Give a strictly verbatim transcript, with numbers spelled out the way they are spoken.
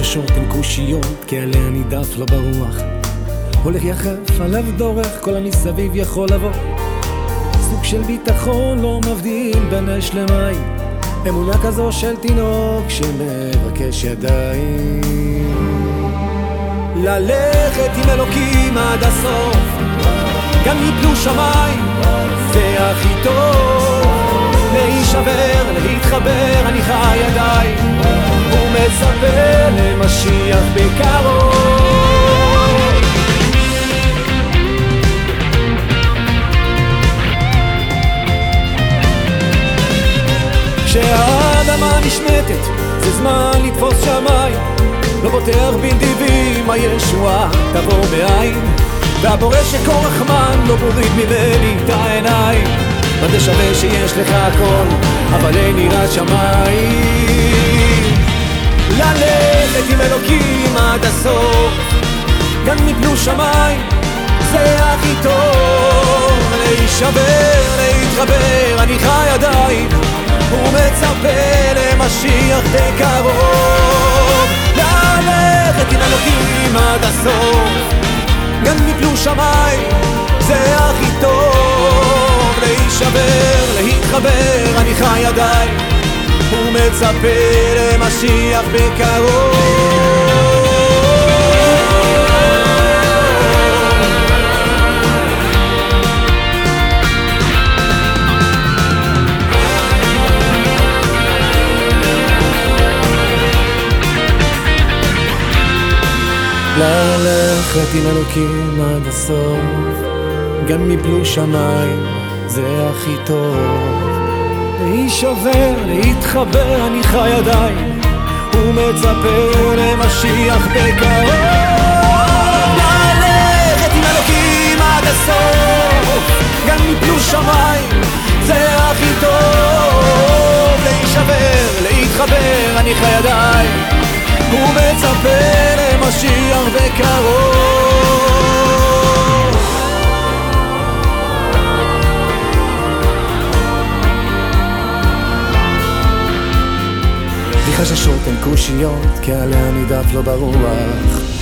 חששות הן קושיות, כי עליה נידף לא ברוח. הולך יחף, הלב דורך, כל המסביב יכול לבוא. סוג של ביטחון לא מבדיל בין אש למים, אמונה כזו של תינוק שמבקש ידיים. ללכת עם אלוקים עד הסוף, גם יפלו שמיים, זה הכי טוב. להישבר, להתחבר, אני חי ידיים, ומצפה למשיח בקרוב. כשהאדמה נשמטת, זה זמן לתפוס שמיים. לא בוטח בנדיבים, הישועה תבוא מאין, והבורא שכה רחמן לא מוריד ממני את העיניים. וזה שווה שיש לך הכל, אבל אין יראת שמיים. ללכת עם אלוקים עד הסוף, גם יפלו שמיים, זה הכי טוב. להישבר, להתחבר, אני חי עדיין, ומצפה למשיח בקרוב. ללכת עם אלוקים עד הסוף, גם יפלו שמיים, זה הכי טוב. להישבר, להתחבר, אני חי עדיין, ומצפה למשיח בקרוב. ללכת עם אלוקים עד הסוף, גם יפלו שמיים, זה הכי טוב. להישבר, להתחבר, אני חי עדיין, ומצפה למשיח בקרוב. ללכת עם אלוקים עד הסוף, גם יפלו שמיים, זה הכי טוב. להישבר, להתחבר, אני חי עדיין, ומצפה למשיח בקרוב. בלי חששות הן קושיות, כי עליה נידף לא ברוח.